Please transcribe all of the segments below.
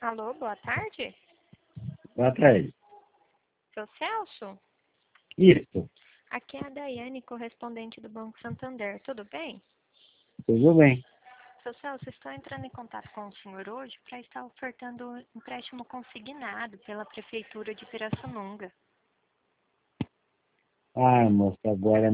Alô, boa tarde. Boa tarde. Seu Celso? Isso, Aqui é a Daiane, correspondente do Banco Santander. Tudo bem? tudo bem. Seu Celso, estou entrando em contato com o senhor hoje para estar ofertando um empréstimo consignado pela Prefeitura de Pirassununga. Ah, moça, agora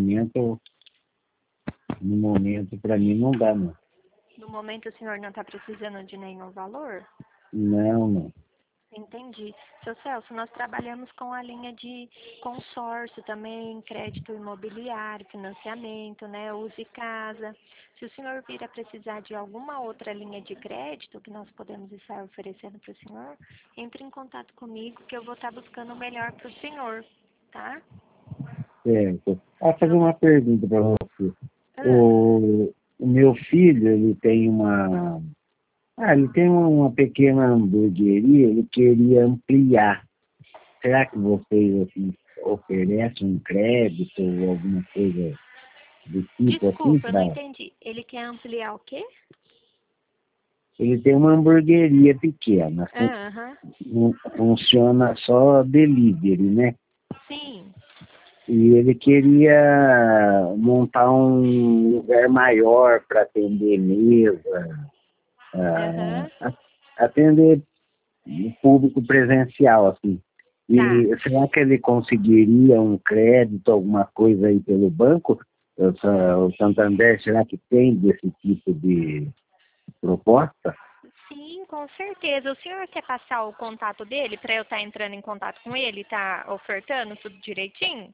no momento para mim não dá, não. No momento, o senhor não está precisando de nenhum valor? Não, não. Entendi. Seu Celso, nós trabalhamos com a linha de consórcio também, crédito imobiliário, financiamento, né, use casa. Se o senhor vir a precisar de alguma outra linha de crédito que nós podemos estar oferecendo para o senhor, entre em contato comigo que eu vou estar buscando o melhor para o senhor, tá? Certo. Fazer uma pergunta para você. Ah, O meu filho, ele tem uma pequena hamburgueria, ele queria ampliar. Será que vocês assim, oferecem um crédito ou alguma coisa do tipo assim desculpa, eu não para... entendi. Ele quer ampliar o quê? Ele tem uma hamburgueria pequena, Aham, funciona só delivery, né? sim. E ele queria montar um lugar maior para atender mesa, Aham, atender o público presencial, assim. tá. E será que ele conseguiria um crédito, alguma coisa aí pelo banco? O Santander, será que tem desse tipo de proposta? Sim, com certeza. O senhor quer passar o contato dele para eu estar entrando em contato com ele e estar ofertando tudo direitinho?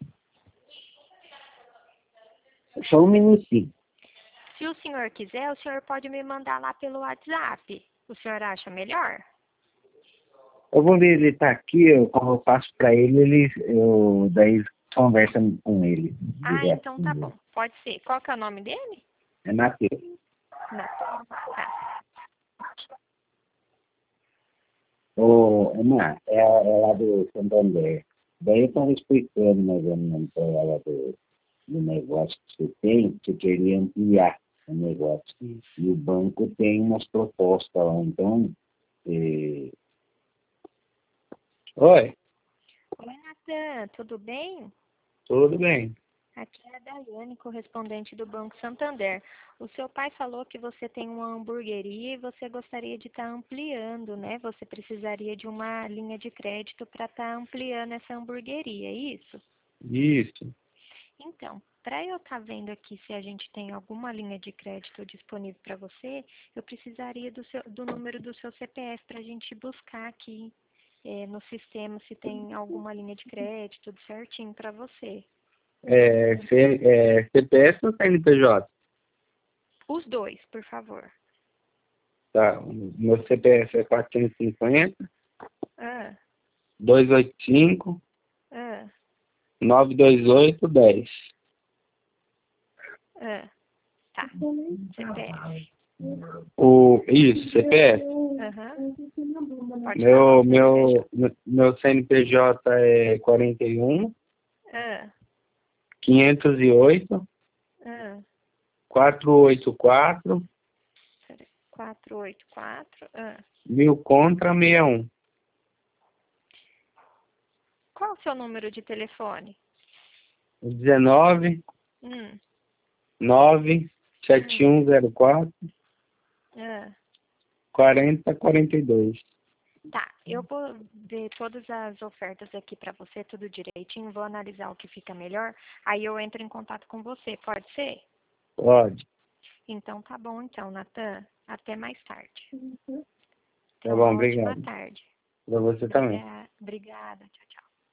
Só um minutinho. Se o senhor quiser, o senhor pode me mandar lá pelo WhatsApp. O senhor acha melhor? Eu vou ver, ele está aqui, como eu passo para ele, daí conversa com ele Ah, direto. então tá bom. Pode ser. Qual que é o nome dele? É Matheus. Natan. Tá. Ô, Ana, é lá do Santander. Daí eu estava explicando mais ou menos para ela do negócio que você tem, que você queria ampliar o negócio. E o banco tem umas propostas lá, então... eh, Oi, Oi, Natan. Tudo bem? tudo bem. Aqui é a Daiane, correspondente do Banco Santander. O seu pai falou que você tem uma hamburgueria e você gostaria de estar ampliando, né? Você precisaria de uma linha de crédito para estar ampliando essa hamburgueria, é isso? Isso. Então, para eu estar vendo aqui se a gente tem alguma linha de crédito disponível para você, eu precisaria do número do seu CPF para a gente buscar aqui no sistema se tem alguma linha de crédito, tudo certinho para você. CPF ou CNPJ? Os dois, por favor. Tá, o meu CPF é 450 Ah, 285 ah, 92810. ah. Tá. CPF. Isso, CPF. Aham. Pode falar Meu, o CNPJ. meu CNPJ é 41 Ah, 508 ah. 484 Peraí. 484. Ah. 1000 contra 61. Qual o seu número de telefone? 19 Hum. 9 Hum. 7104 Ah. 4042. Tá, eu vou ver todas as ofertas aqui para você, tudo direitinho, vou analisar o que fica melhor, aí eu entro em contato com você, pode ser? Pode. Então tá bom então, Natan. Até mais tarde. Tá Tenha bom, uma ótima obrigado. tarde. Para você também. Obrigada. Tchau, tchau.